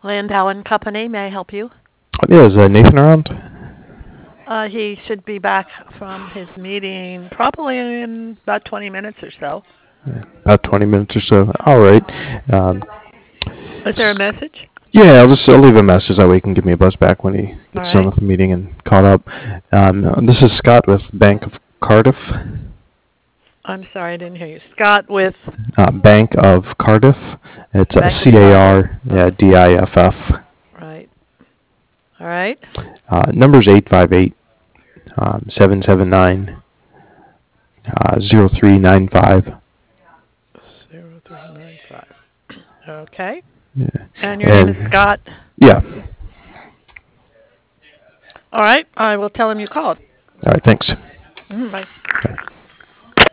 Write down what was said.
Landau and Company, may I help you? Yeah, is Nathan around? He should be back from his meeting probably in about 20 minutes or so. About 20 minutes or so. All right. Um, Is there a message? yeah, I'll leave a message that way he can give me a buzz back when he All gets done right. with the meeting and caught up. This is Scott with Bank of Cardiff. I'm sorry, I didn't hear you. Scott with Bank of Cardiff. It's Bank of Cardiff. CAR, yeah, DIFF. Right. All right. Number's 858 779 0395. 0395. Okay. Yeah. And your name is And Scott? yeah. All right. I will tell him you called. All right, thanks. Bye. Okay.